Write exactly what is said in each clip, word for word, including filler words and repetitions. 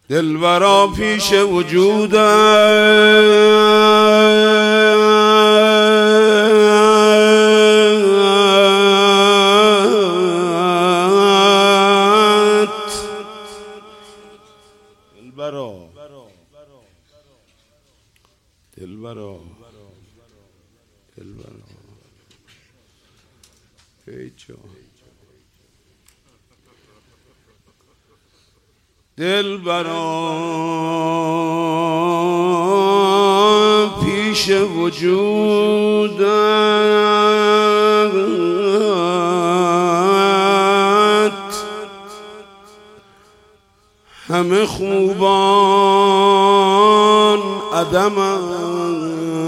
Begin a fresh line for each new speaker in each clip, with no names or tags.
دلبرا پیش وجودت دلبرا دلبرا دلبرا هیچ دلبرا پیش وجودت همه خوبان عدمند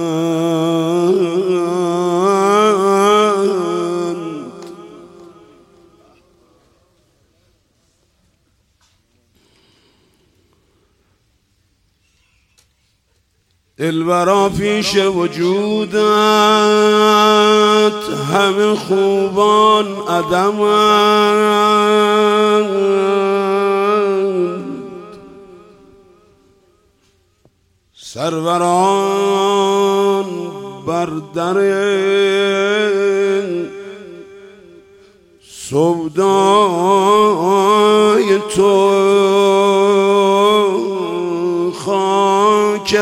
دلبرا پیش وجودت همه خوبان عدمند سروران بر در سودای تو خاک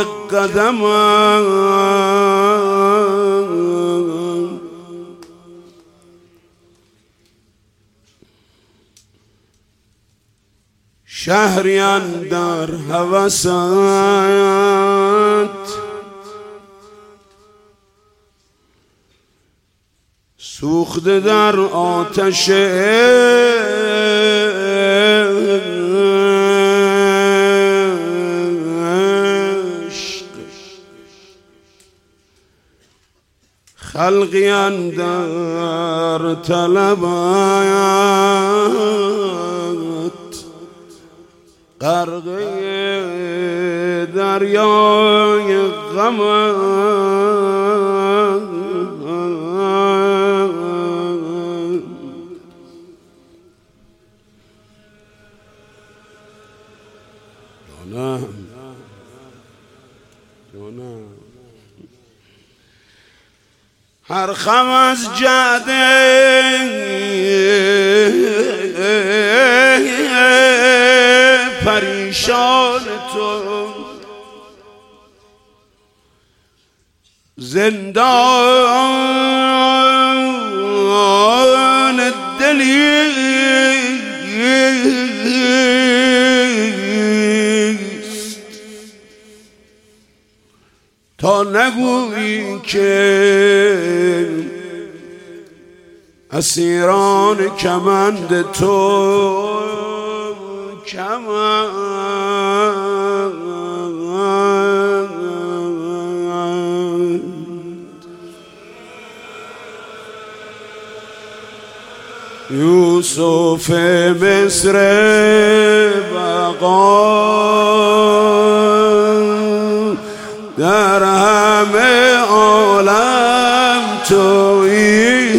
قدمم شهری اندر هوست سوخته در آتش خلقی اندر طلبت غرقه دریای غم جانم جانم هر خم از جعده پریشان تو زندان دلیست تا نگویی که اسیران کمند تو کمند یوسف مصر بقا در همه عالم تویی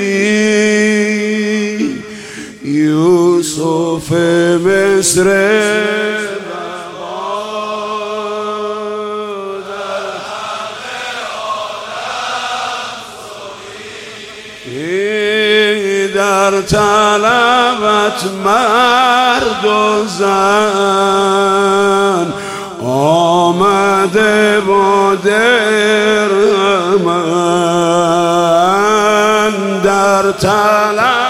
یوسف مصر بقا در همه عالم تویی در طلبت مرد و زن آمده با درمن در طلبت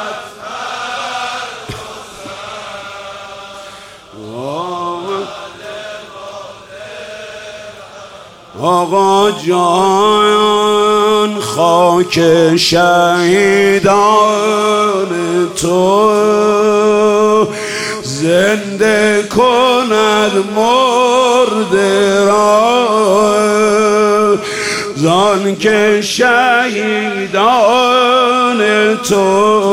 آقا جان خاک شهیدان تو زنده کند مرده را زان که شهیدان تو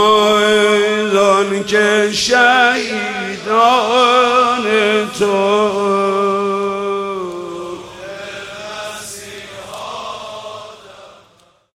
زان که شهیدان تو